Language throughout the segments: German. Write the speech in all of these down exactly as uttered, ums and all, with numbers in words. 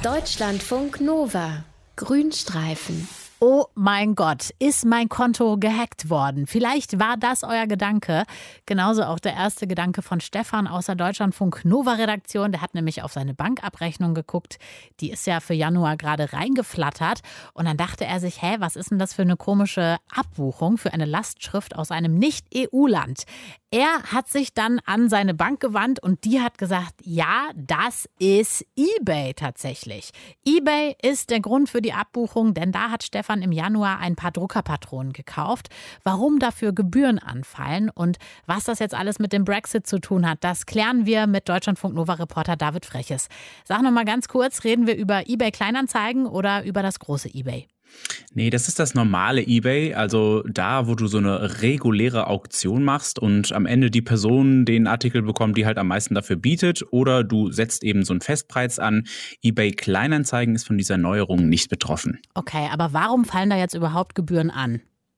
Deutschlandfunk Nova. Grünstreifen. Oh mein Gott, ist mein Konto gehackt worden? Vielleicht war das euer Gedanke. Genauso auch der erste Gedanke von Stefan aus der Deutschlandfunk Nova-Redaktion. Der hat nämlich auf seine Bankabrechnung geguckt. Die ist ja für Januar gerade reingeflattert. Und dann dachte er sich, hä, was ist denn das für eine komische Abbuchung für eine Lastschrift aus einem Nicht-E U-Land? Er hat sich dann an seine Bank gewandt und die hat gesagt, ja, das ist eBay tatsächlich. eBay ist der Grund für die Abbuchung, denn da hat Stefan im Januar ein paar Druckerpatronen gekauft. Warum dafür Gebühren anfallen und was das jetzt alles mit dem Brexit zu tun hat, das klären wir mit Deutschlandfunk-Nova-Reporter David Freches. Sag noch mal ganz kurz, reden wir über eBay Kleinanzeigen oder über das große eBay? Nee, das ist das normale eBay, also da, wo du so eine reguläre Auktion machst und am Ende die Person den Artikel bekommt, die halt am meisten dafür bietet, oder du setzt eben so einen Festpreis an. eBay Kleinanzeigen ist von dieser Neuerung nicht betroffen. Okay, aber warum fallen da jetzt überhaupt Gebühren an?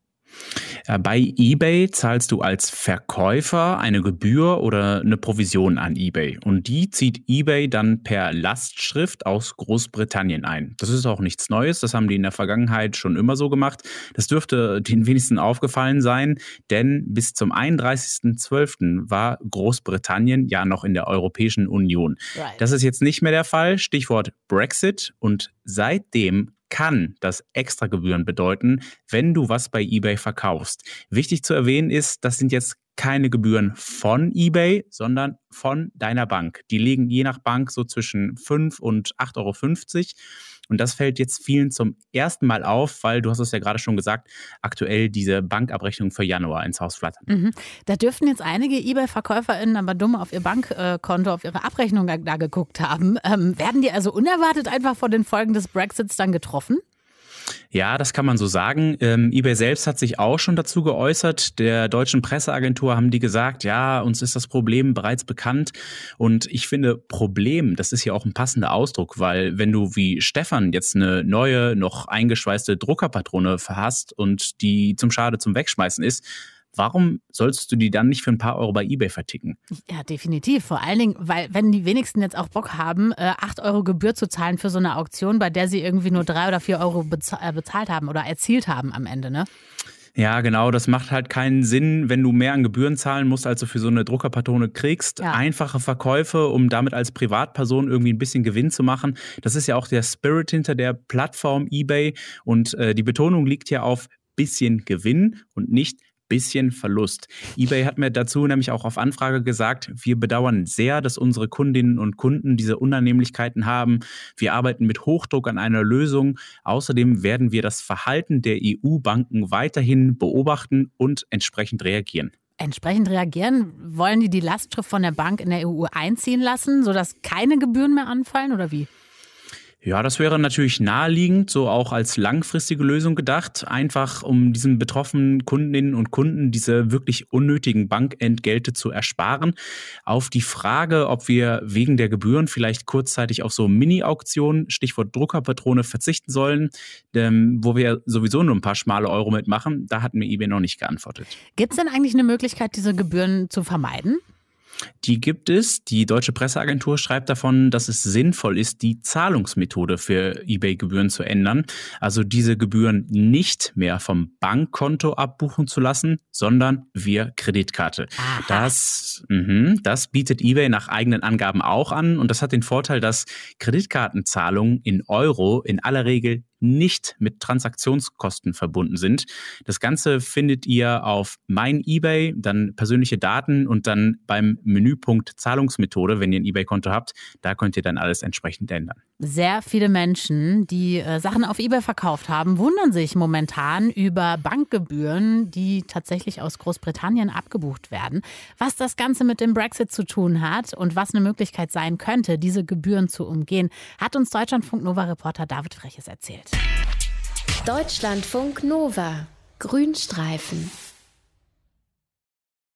Bei eBay zahlst du als Verkäufer eine Gebühr oder eine Provision an eBay. Und die zieht eBay dann per Lastschrift aus Großbritannien ein. Das ist auch nichts Neues, das haben die in der Vergangenheit schon immer so gemacht. Das dürfte den wenigsten aufgefallen sein, denn bis zum einunddreißigsten zwölften war Großbritannien ja noch in der Europäischen Union. Right. Das ist jetzt nicht mehr der Fall, Stichwort Brexit. Und seitdem kann das Extragebühren bedeuten, wenn du was bei eBay verkaufst. Wichtig zu erwähnen ist, das sind jetzt keine Gebühren von eBay, sondern von deiner Bank. Die liegen je nach Bank so zwischen fünf und acht Euro fünfzig. Und das fällt jetzt vielen zum ersten Mal auf, weil, du hast es ja gerade schon gesagt, aktuell diese Bankabrechnung für Januar ins Haus flattern. Mhm. Da dürften jetzt einige eBay-VerkäuferInnen aber dumm auf ihr Bankkonto, auf ihre Abrechnung da geguckt haben. Ähm, werden die also unerwartet einfach von den Folgen des Brexits dann getroffen? Ja, das kann man so sagen. Ähm, eBay selbst hat sich auch schon dazu geäußert. Der deutschen Presseagentur haben die gesagt, ja, uns ist das Problem bereits bekannt. Und ich finde, Problem, das ist ja auch ein passender Ausdruck, weil wenn du wie Stefan jetzt eine neue, noch eingeschweißte Druckerpatrone hast und die zum Schade zum Wegschmeißen ist, warum sollst du die dann nicht für ein paar Euro bei eBay verticken? Ja, definitiv. Vor allen Dingen, weil wenn die wenigsten jetzt auch Bock haben, acht Euro Gebühr zu zahlen für so eine Auktion, bei der sie irgendwie nur drei oder vier Euro bezahlt haben oder erzielt haben am Ende, ne? Ja, genau. Das macht halt keinen Sinn, wenn du mehr an Gebühren zahlen musst, als du für so eine Druckerpatrone kriegst. Ja. Einfache Verkäufe, um damit als Privatperson irgendwie ein bisschen Gewinn zu machen. Das ist ja auch der Spirit hinter der Plattform eBay. Und äh, die Betonung liegt ja auf bisschen Gewinn und nicht bisschen Verlust. eBay hat mir dazu nämlich auch auf Anfrage gesagt, wir bedauern sehr, dass unsere Kundinnen und Kunden diese Unannehmlichkeiten haben. Wir arbeiten mit Hochdruck an einer Lösung. Außerdem werden wir das Verhalten der E U-Banken weiterhin beobachten und entsprechend reagieren. Entsprechend reagieren? Wollen die die Lastschrift von der Bank in der E U einziehen lassen, sodass keine Gebühren mehr anfallen oder wie? Ja, das wäre natürlich naheliegend, so auch als langfristige Lösung gedacht, einfach um diesen betroffenen Kundinnen und Kunden diese wirklich unnötigen Bankentgelte zu ersparen. Auf die Frage, ob wir wegen der Gebühren vielleicht kurzzeitig auf so Mini-Auktionen, Stichwort Druckerpatrone, verzichten sollen, ähm, wo wir sowieso nur ein paar schmale Euro mitmachen, da hat mir eBay noch nicht geantwortet. Gibt es denn eigentlich eine Möglichkeit, diese Gebühren zu vermeiden? Die gibt es. Die deutsche Presseagentur schreibt davon, dass es sinnvoll ist, die Zahlungsmethode für eBay-Gebühren zu ändern. Also diese Gebühren nicht mehr vom Bankkonto abbuchen zu lassen, sondern via Kreditkarte. Aha. Das, mh, das bietet eBay nach eigenen Angaben auch an. Und das hat den Vorteil, dass Kreditkartenzahlungen in Euro in aller Regel nicht mit Transaktionskosten verbunden sind. Das Ganze findet ihr auf Mein eBay, dann persönliche Daten und dann beim Menüpunkt Zahlungsmethode, wenn ihr ein eBay-Konto habt. Da könnt ihr dann alles entsprechend ändern. Sehr viele Menschen, die äh, Sachen auf eBay verkauft haben, wundern sich momentan über Bankgebühren, die tatsächlich aus Großbritannien abgebucht werden. Was das Ganze mit dem Brexit zu tun hat und was eine Möglichkeit sein könnte, diese Gebühren zu umgehen, hat uns Deutschlandfunk Nova-Reporter David Freches erzählt. Deutschlandfunk Nova. Grünstreifen.